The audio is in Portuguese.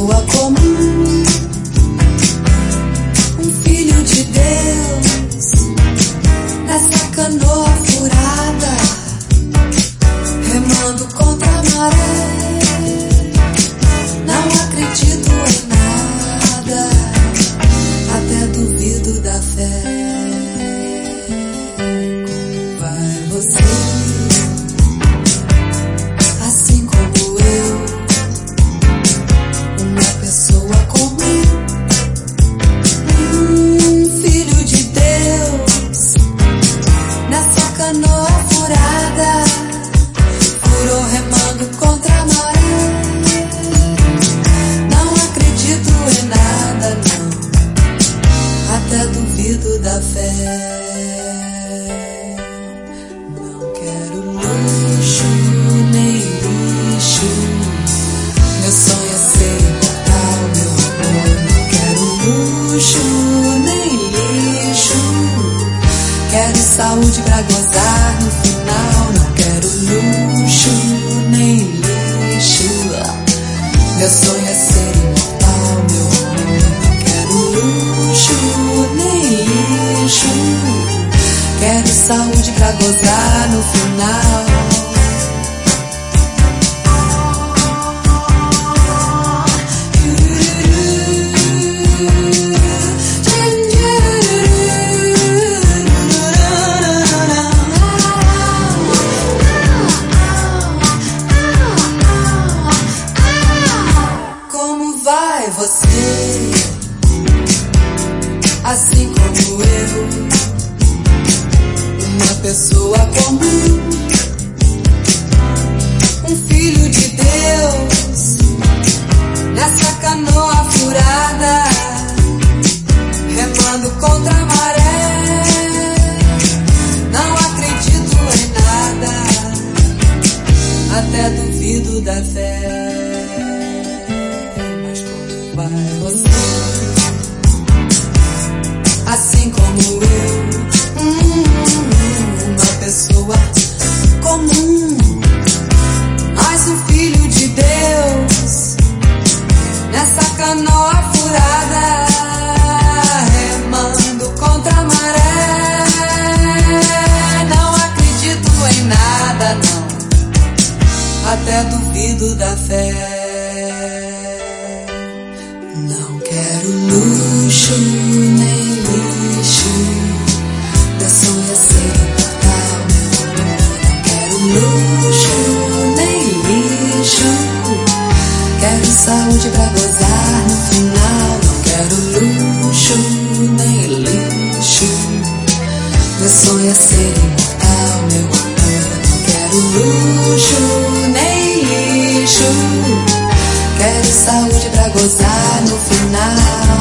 pessoa comum, um filho de Deus, nessa canoa furada, remando contra a maré. Não acredito em nada, até duvido da fé. Como vai você? Assim como eu, uma pessoa comum, um filho de Deus, nessa canoa furada, furou remando contra a maré. Não acredito em nada, não, até duvido da fé. Não quero luxo nem lixo, meu sonho é ser imortal, meu amor. Não quero luxo nem lixo, quero saúde pra gozar no final. Não quero luxo nem lixo, meu sonho é ser imortal, meu amor. Não quero luxo nem lixo, quero saúde pra gozar no final. Como vai você? Assim como eu, uma pessoa comum, um filho de Deus, nessa canoa furada, remando contra a maré. Não acredito em nada, até duvido da fé. Mas como vai você? Assim como eu, uma pessoa comum, mais um filho de Deus, nessa canoa furada, remando contra a maré. Não acredito em nada, não, até duvido da fé. Não quero luxo nem lixo, meu sonho é ser imortal, meu amor. Não quero luxo nem lixo, quero saúde pra gozar no final. Não quero luxo nem lixo, meu sonho é ser imortal, meu amor. Não quero luxo nem lixo, quero saúde pra gozar no final.